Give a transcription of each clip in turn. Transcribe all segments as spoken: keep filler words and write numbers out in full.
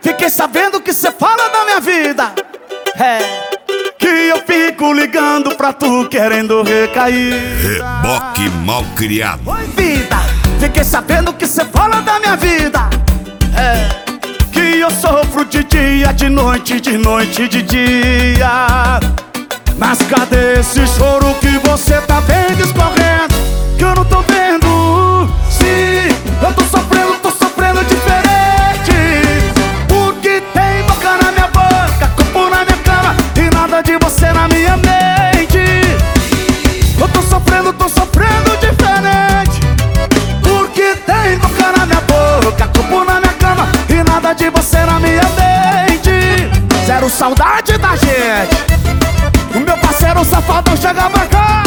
Fiquei sabendo que cê fala da minha vida. É, que eu fico ligando pra tu querendo recair. Reboque mal criado. Oi, vida, fiquei sabendo que cê fala da minha vida. É, que eu sofro de dia, de noite, de noite, de dia. Mas cadê esse choro que você tá vendo escorrendo? Que eu não tô vendo. Sim, eu tô sofrendo, tô sofrendo diferente. Porque tem boca na minha boca, corpo na minha cama e nada de você na minha mente. Eu tô sofrendo, tô sofrendo diferente. Porque tem boca na minha boca, corpo na minha cama e nada de você na minha mente. Zero saudade da gente. O meu parceiro safadão chega pra cá.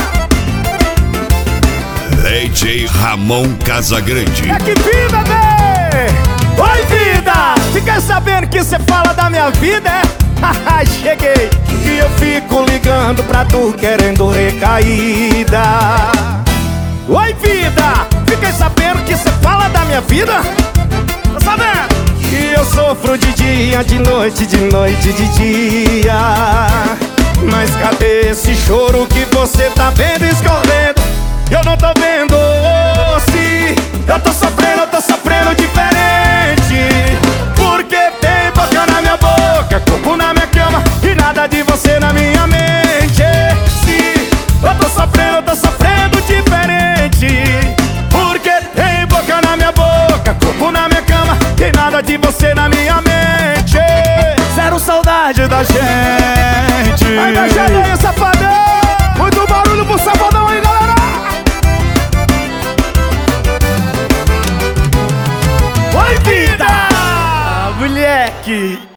D J Ramon Casagrande. É que vida, bebê! Oi, vida! Fiquei sabendo que cê fala da minha vida, é? Haha, cheguei! E eu fico ligando pra tu querendo recaída. Oi, vida! Fiquei sabendo que cê fala da minha vida? Tá sabendo? Que eu sofro de dia, de noite, de noite, de dia. Mas cadê esse choro que você tá vendo escorrendo? Eu não tô vendo. Se eu tô sofrendo, eu tô sofrendo diferente. Porque tem boca na minha boca, corpo na minha cama e nada de você na minha mente. Se eu tô sofrendo, eu tô sofrendo diferente. Porque tem boca na minha boca, corpo na minha cama e nada de você na minha mente. Zero saudade da gente. Aí da gente aí, safadão. Muito barulho pro safadão aí, galera. Oi, vida! Ah, moleque!